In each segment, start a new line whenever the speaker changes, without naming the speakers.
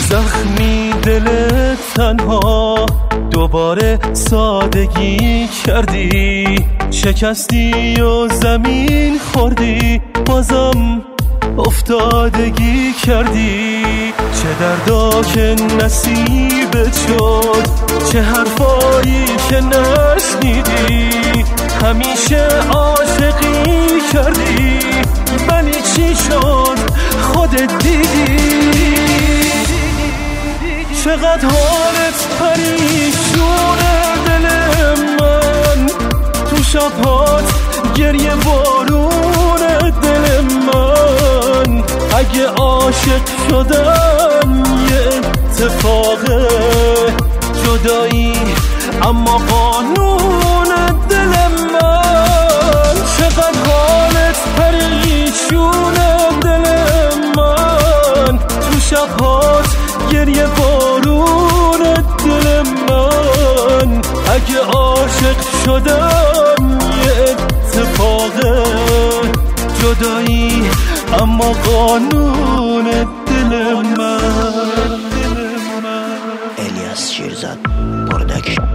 زخمی دلت تنها دوباره سادگی کردی، شکستی و زمین خوردی، بازم افتادگی کردی. چه دردا که نصیبت شد، چه حرفایی که نشنیدی، همیشه عاشقی کردی، ولی چی شد خودت دیدی. چقدر حالت پریشونه دل من، تو شبهات گریه بارون دل من. اگه عاشق شدم یه اتفاقه، جدایی اما قانون دل من. چقدر حالت پریشونه دل من، تو شبهات گریه بارون دل من. اگه عاشق شدم یه اتفاقه، جدایی اما قانون دل من.
الیاس شیرزاد پروداکشن.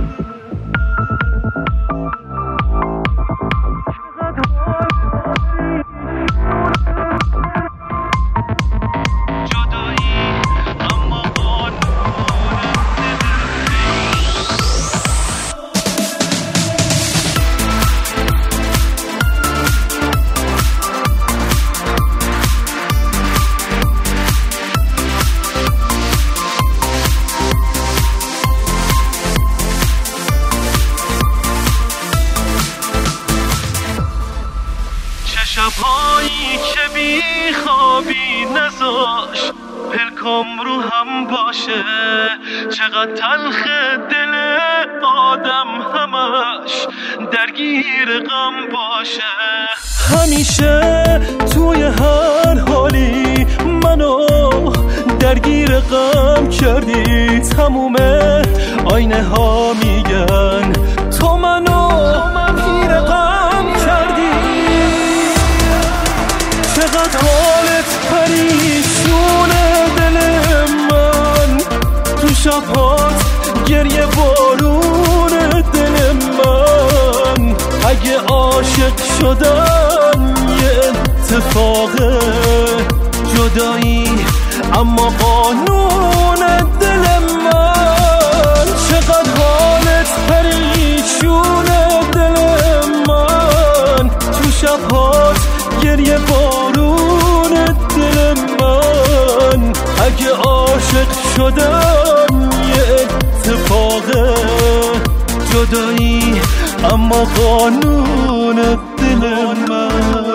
شبهایی که بی خوابی نذاش پلکام رو هم باشه، چقدر تلخ دل آدم همش درگیر غم باشه. همیشه توی هر حالی منو درگیر غم کردی، تموم آینه ها میگن تو منو گیر غم کردی. چقدر حالت پریشونه دل من، تو شبهات گریه بارون دل من. اگه عاشق شدم یه اتفاقه، جدایی اما قانون دل من. چقدر حالت پریشونه دل من، تو شبهات گریه بارون دل من. اگه عاشق شدم یه اتفاقه، جدایی اما قانون دل من.